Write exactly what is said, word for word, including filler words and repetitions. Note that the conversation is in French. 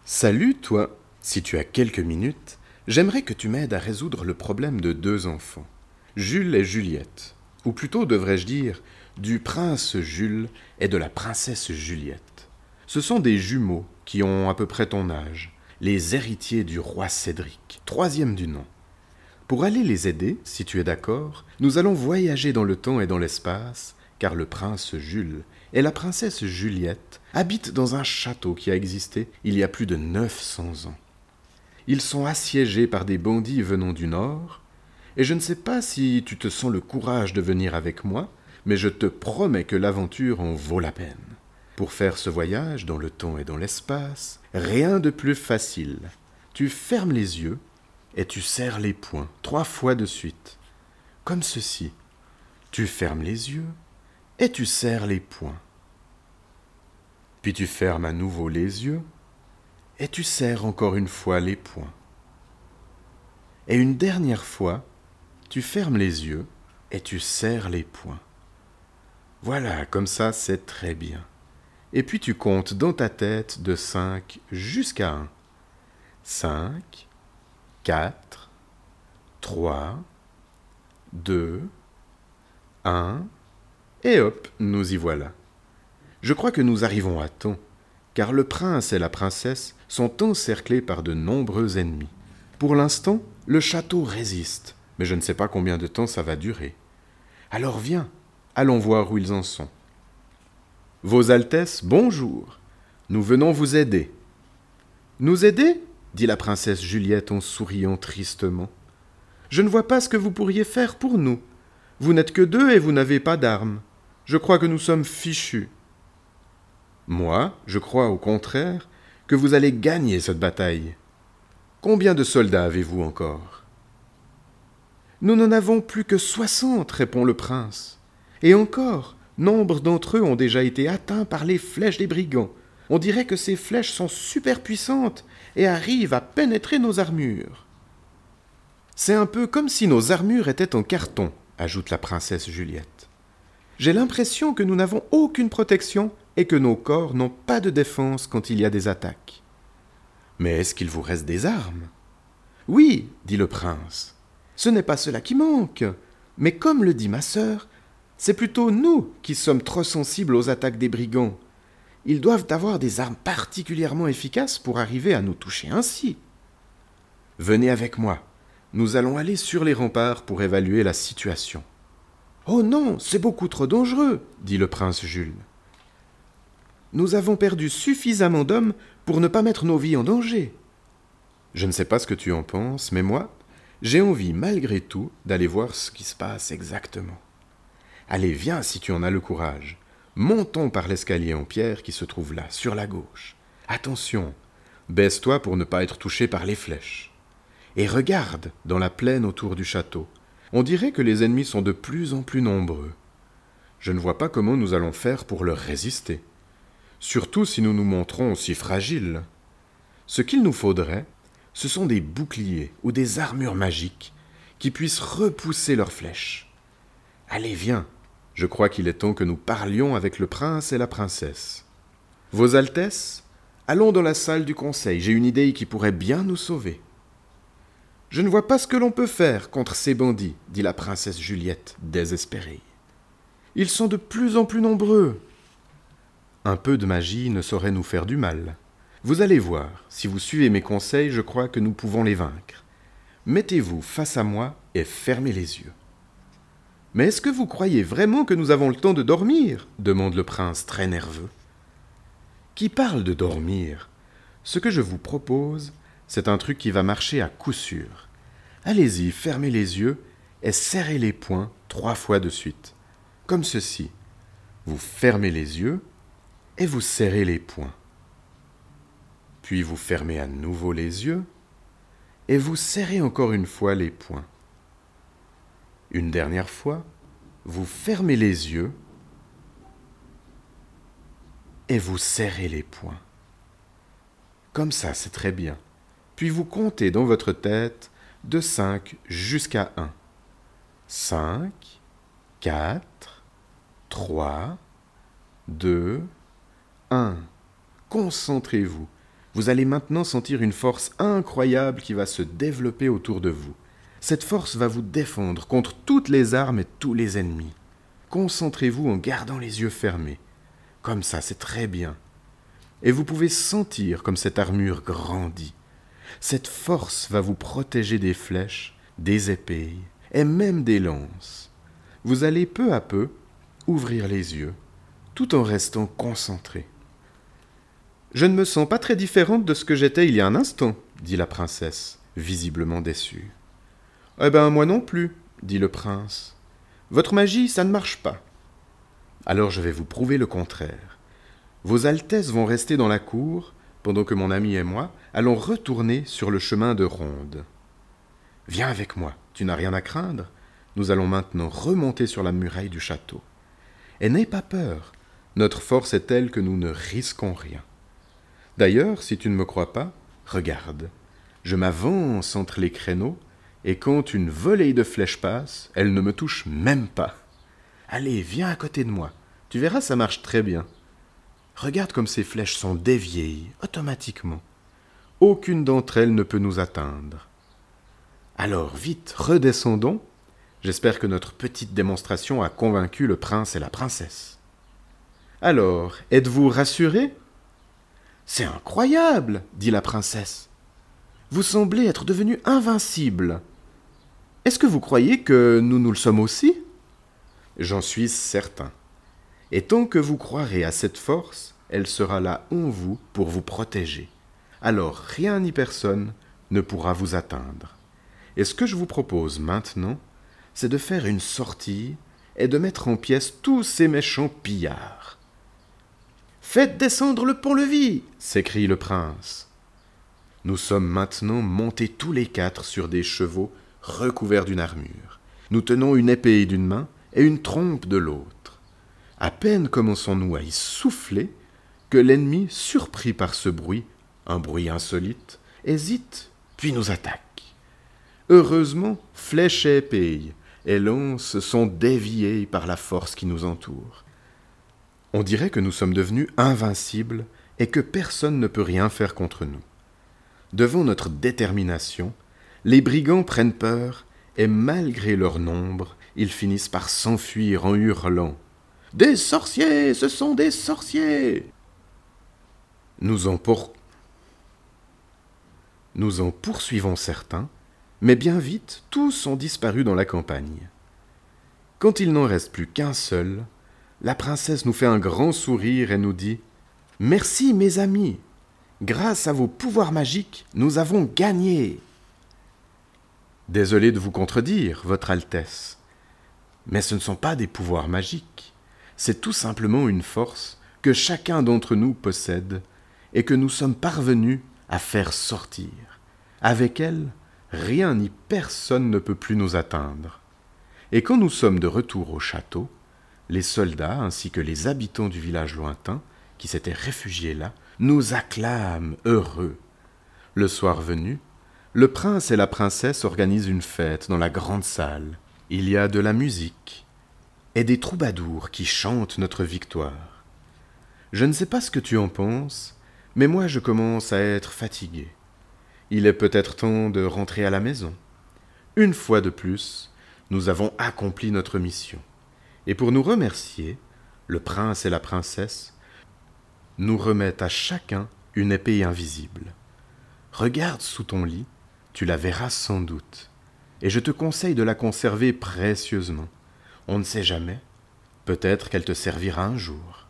Salut, toi. Si tu as quelques minutes, j'aimerais que tu m'aides à résoudre le problème de deux enfants, Jules et Juliette. Ou plutôt, devrais-je dire, du prince Jules et de la princesse Juliette. Ce sont des jumeaux qui ont à peu près ton âge, les héritiers du roi Cédric, troisième du nom. Pour aller les aider, si tu es d'accord, nous allons voyager dans le temps et dans l'espace, car le prince Jules et la princesse Juliette habitent dans un château qui a existé il y a plus de neuf cents ans. Ils sont assiégés par des bandits venant du nord, et je ne sais pas si tu te sens le courage de venir avec moi, mais je te promets que l'aventure en vaut la peine. Pour faire ce voyage dans le temps et dans l'espace, rien de plus facile. Tu fermes les yeux et tu serres les poings trois fois de suite, comme ceci. Tu fermes les yeux et tu serres les poings. Puis tu fermes à nouveau les yeux et tu serres encore une fois les poings. Et une dernière fois, tu fermes les yeux et tu serres les poings. Voilà, comme ça, c'est très bien. Et puis tu comptes dans ta tête de cinq jusqu'à un. cinq, quatre, trois, deux, un, et hop, nous y voilà. Je crois que nous arrivons à temps, car le prince et la princesse sont encerclés par de nombreux ennemis. Pour l'instant, le château résiste, mais je ne sais pas combien de temps ça va durer. Alors viens, allons voir où ils en sont. Vos Altesses, bonjour. Nous venons vous aider. Nous aider ? Dit la princesse Juliette en souriant tristement. Je ne vois pas ce que vous pourriez faire pour nous. Vous n'êtes que deux et vous n'avez pas d'armes. Je crois que nous sommes fichus. Moi, je crois au contraire que vous allez gagner cette bataille. Combien de soldats avez-vous encore ? Nous n'en avons plus que soixante, répond le prince. Et encore, nombre d'entre eux ont déjà été atteints par les flèches des brigands. On dirait que ces flèches sont super puissantes et arrivent à pénétrer nos armures. C'est un peu comme si nos armures étaient en carton, ajoute la princesse Juliette. J'ai l'impression que nous n'avons aucune protection et que nos corps n'ont pas de défense quand il y a des attaques. Mais est-ce qu'il vous reste des armes ? Oui, dit le prince. Ce n'est pas cela qui manque, mais comme le dit ma sœur, c'est plutôt nous qui sommes trop sensibles aux attaques des brigands. Ils doivent avoir des armes particulièrement efficaces pour arriver à nous toucher ainsi. Venez avec moi, nous allons aller sur les remparts pour évaluer la situation. Oh non, c'est beaucoup trop dangereux, dit le prince Jules. Nous avons perdu suffisamment d'hommes pour ne pas mettre nos vies en danger. Je ne sais pas ce que tu en penses, mais moi, j'ai envie malgré tout d'aller voir ce qui se passe exactement. Allez, viens si tu en as le courage. Montons par l'escalier en pierre qui se trouve là, sur la gauche. Attention, baisse-toi pour ne pas être touché par les flèches. Et regarde dans la plaine autour du château. On dirait que les ennemis sont de plus en plus nombreux. Je ne vois pas comment nous allons faire pour leur résister. Surtout si nous nous montrons aussi fragiles. Ce qu'il nous faudrait, ce sont des boucliers ou des armures magiques qui puissent repousser leurs flèches. Allez, viens, je crois qu'il est temps que nous parlions avec le prince et la princesse. Vos Altesses, allons dans la salle du conseil, j'ai une idée qui pourrait bien nous sauver. Je ne vois pas ce que l'on peut faire contre ces bandits, dit la princesse Juliette, désespérée. Ils sont de plus en plus nombreux. Un peu de magie ne saurait nous faire du mal. Vous allez voir, si vous suivez mes conseils, je crois que nous pouvons les vaincre. Mettez-vous face à moi et fermez les yeux. Mais est-ce que vous croyez vraiment que nous avons le temps de dormir ? Demande le prince très nerveux. Qui parle de dormir ? Ce que je vous propose, c'est un truc qui va marcher à coup sûr. Allez-y, fermez les yeux et serrez les poings trois fois de suite. Comme ceci. Vous fermez les yeux et vous serrez les poings. Puis vous fermez à nouveau les yeux et vous serrez encore une fois les poings. Une dernière fois, vous fermez les yeux et vous serrez les poings. Comme ça, c'est très bien. Puis vous comptez dans votre tête de cinq jusqu'à un. cinq, quatre, trois, deux, un. Concentrez-vous. Vous allez maintenant sentir une force incroyable qui va se développer autour de vous. Cette force va vous défendre contre toutes les armes et tous les ennemis. Concentrez-vous en gardant les yeux fermés. Comme ça, c'est très bien. Et vous pouvez sentir comme cette armure grandit. Cette force va vous protéger des flèches, des épées et même des lances. Vous allez peu à peu ouvrir les yeux, tout en restant concentré. « Je ne me sens pas très différente de ce que j'étais il y a un instant, » dit la princesse, visiblement déçue. « Eh ben, moi non plus, » dit le prince. « Votre magie, ça ne marche pas. »« Alors je vais vous prouver le contraire. Vos altesses vont rester dans la cour, pendant que mon ami et moi allons retourner sur le chemin de ronde. Viens avec moi, tu n'as rien à craindre. Nous allons maintenant remonter sur la muraille du château. Et n'aie pas peur, notre force est telle que nous ne risquons rien. D'ailleurs, si tu ne me crois pas, regarde. Je m'avance entre les créneaux, et quand une volée de flèches passe, elle ne me touche même pas. Allez, viens à côté de moi, tu verras, ça marche très bien. Regarde comme ces flèches sont déviées, automatiquement. Aucune d'entre elles ne peut nous atteindre. Alors, vite, redescendons. J'espère que notre petite démonstration a convaincu le prince et la princesse. Alors, êtes-vous rassurés ? C'est incroyable, dit la princesse. Vous semblez être devenu invincible. Est-ce que vous croyez que nous nous le sommes aussi ? J'en suis certain. Et tant que vous croirez à cette force, elle sera là en vous pour vous protéger. Alors rien ni personne ne pourra vous atteindre. Et ce que je vous propose maintenant, c'est de faire une sortie et de mettre en pièces tous ces méchants pillards. « Faites descendre le pont-levis !» s'écrie le prince. Nous sommes maintenant montés tous les quatre sur des chevaux recouverts d'une armure. Nous tenons une épée d'une main et une trompe de l'autre. À peine commençons-nous à y souffler que l'ennemi, surpris par ce bruit, un bruit insolite, hésite puis nous attaque. Heureusement, flèches et épées et lances sont déviées par la force qui nous entoure. On dirait que nous sommes devenus invincibles et que personne ne peut rien faire contre nous. Devant notre détermination, les brigands prennent peur et malgré leur nombre, ils finissent par s'enfuir en hurlant « Des sorciers, ce sont des sorciers !» Nous en, pour... Nous en poursuivons certains, mais bien vite, tous ont disparu dans la campagne. Quand il n'en reste plus qu'un seul, la princesse nous fait un grand sourire et nous dit « Merci, mes amis, grâce à vos pouvoirs magiques, nous avons gagné. » Désolé de vous contredire, votre Altesse, mais ce ne sont pas des pouvoirs magiques, c'est tout simplement une force que chacun d'entre nous possède et que nous sommes parvenus à faire sortir. Avec elle, rien ni personne ne peut plus nous atteindre. Et quand nous sommes de retour au château, les soldats ainsi que les habitants du village lointain, qui s'étaient réfugiés là, nous acclament heureux. Le soir venu, le prince et la princesse organisent une fête dans la grande salle. Il y a de la musique et des troubadours qui chantent notre victoire. Je ne sais pas ce que tu en penses, mais moi je commence à être fatigué. Il est peut-être temps de rentrer à la maison. Une fois de plus, nous avons accompli notre mission. Et pour nous remercier, le prince et la princesse nous remettent à chacun une épée invisible. Regarde sous ton lit, tu la verras sans doute. Et je te conseille de la conserver précieusement. On ne sait jamais, peut-être qu'elle te servira un jour.